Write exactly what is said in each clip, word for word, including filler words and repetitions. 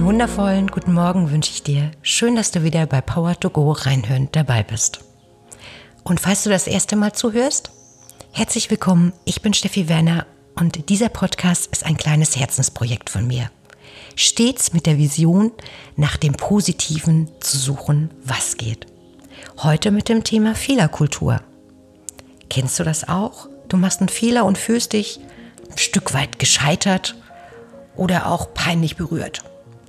wundervollen guten Morgen wünsche ich dir. Schön, dass du wieder bei Power to Go reinhören dabei bist. Und falls du das erste Mal zuhörst, herzlich willkommen. Ich bin Steffi Werner und dieser Podcast ist ein kleines Herzensprojekt von mir. Stets mit der Vision, nach dem Positiven zu suchen, was geht. Heute mit dem Thema Fehlerkultur. Kennst du das auch? Du machst einen Fehler und fühlst dich ein Stück weit gescheitert oder auch peinlich berührt.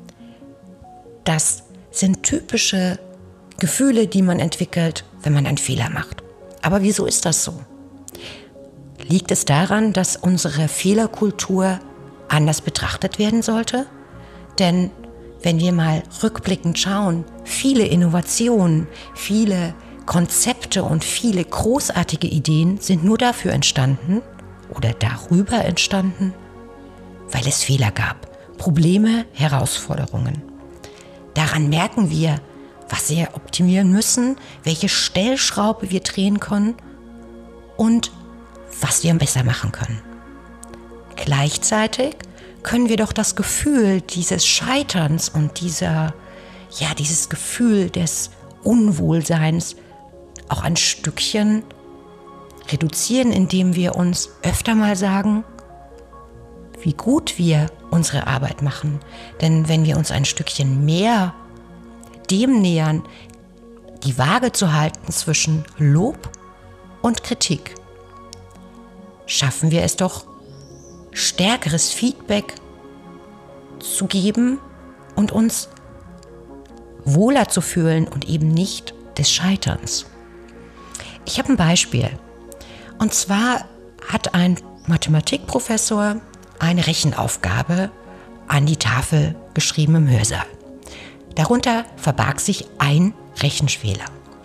Das sind typische Gefühle, die man entwickelt, wenn man einen Fehler macht. Aber wieso ist das so? Liegt es daran, dass unsere Fehlerkultur anders betrachtet werden sollte? Denn wenn wir mal rückblickend schauen, viele Innovationen, viele Konzepte und viele großartige Ideen sind nur dafür entstanden oder darüber entstanden, weil es Fehler gab, Probleme, Herausforderungen. Daran merken wir, was wir optimieren müssen, welche Stellschraube wir drehen können und was wir besser machen können. Gleichzeitig können wir doch das Gefühl dieses Scheiterns und dieser, ja, dieses Gefühl des Unwohlseins auch ein Stückchen reduzieren, indem wir uns öfter mal sagen, wie gut wir unsere Arbeit machen. Denn wenn wir uns ein Stückchen mehr dem nähern, die Waage zu halten zwischen Lob und Kritik, schaffen wir es doch, stärkeres Feedback zu geben und uns wohler zu fühlen und eben nicht des Scheiterns. Ich habe ein Beispiel. Und zwar hat ein Mathematikprofessor eine Rechenaufgabe an die Tafel geschrieben im Hörsaal. Darunter verbarg sich ein Rechenfehler.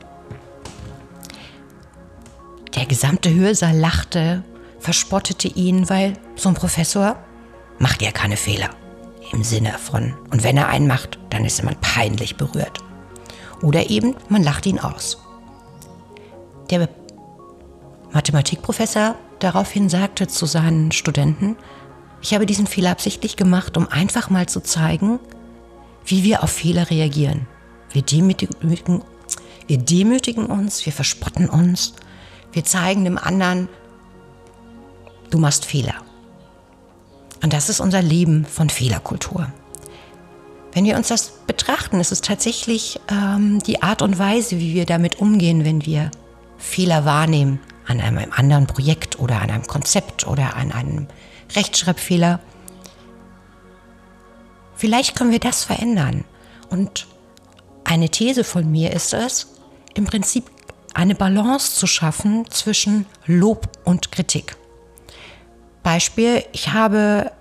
Der gesamte Hörsaal lachte, verspottete ihn, weil so ein Professor macht ja keine Fehler. Im Sinne von, und wenn er einen macht, dann ist man peinlich berührt. Oder eben, man lacht ihn aus. Der Mathematikprofessor daraufhin sagte zu seinen Studenten, ich habe diesen Fehler absichtlich gemacht, um einfach mal zu zeigen, wie wir auf Fehler reagieren. Wir demütigen, wir demütigen uns, wir verspotten uns, wir zeigen dem anderen, du machst Fehler. Und das ist unser Leben von Fehlerkultur. Wenn wir uns das betrachten, ist es tatsächlich ähm, die Art und Weise, wie wir damit umgehen, wenn wir Fehler wahrnehmen an einem anderen Projekt oder an einem Konzept oder an einem Rechtschreibfehler. Vielleicht können wir das verändern. Und eine These von mir ist es, im Prinzip eine Balance zu schaffen zwischen Lob und Kritik. Beispiel, ich habe,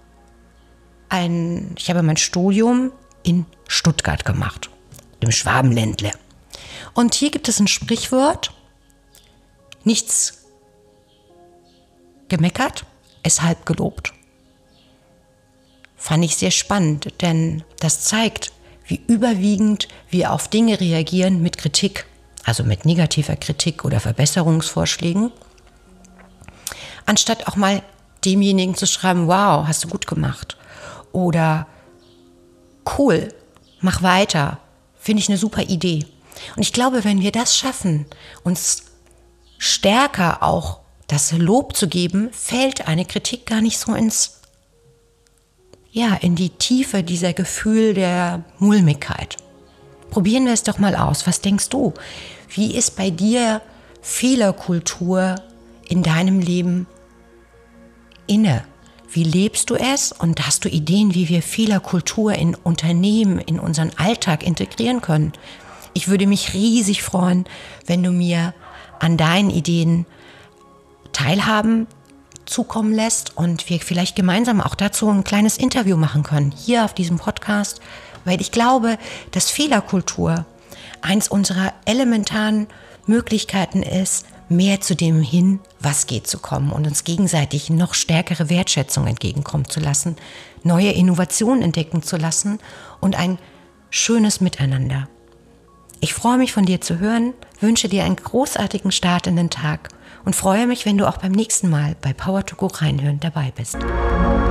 ein, ich habe mein Studium in Stuttgart gemacht, im Schwabenländle. Und hier gibt es ein Sprichwort, nichts gemeckert, es halb gelobt. Fand ich sehr spannend, denn das zeigt, wie überwiegend wir auf Dinge reagieren mit Kritik, also mit negativer Kritik oder Verbesserungsvorschlägen, anstatt auch mal demjenigen zu schreiben, wow, hast du gut gemacht. Oder cool, mach weiter, finde ich eine super Idee. Und ich glaube, wenn wir das schaffen, uns stärker auch das Lob zu geben, fällt eine Kritik gar nicht so ins, ja, in die Tiefe dieser Gefühl der Mulmigkeit. Probieren wir es doch mal aus. Was denkst du? Wie ist bei dir Fehlerkultur in deinem Leben inne? Wie lebst du es? Und hast du Ideen, wie wir Fehlerkultur in Unternehmen, in unseren Alltag integrieren können? Ich würde mich riesig freuen, wenn du mir an deinen Ideen teilhaben zukommen lässt und wir vielleicht gemeinsam auch dazu ein kleines Interview machen können, hier auf diesem Podcast, weil ich glaube, dass Fehlerkultur eins unserer elementaren Möglichkeiten ist, mehr zu dem hin, was geht, zu kommen und uns gegenseitig noch stärkere Wertschätzung entgegenkommen zu lassen, neue Innovationen entdecken zu lassen und ein schönes Miteinander. Ich freue mich, von dir zu hören, wünsche dir einen großartigen Start in den Tag und freue mich, wenn du auch beim nächsten Mal bei Power to Go reinhören dabei bist.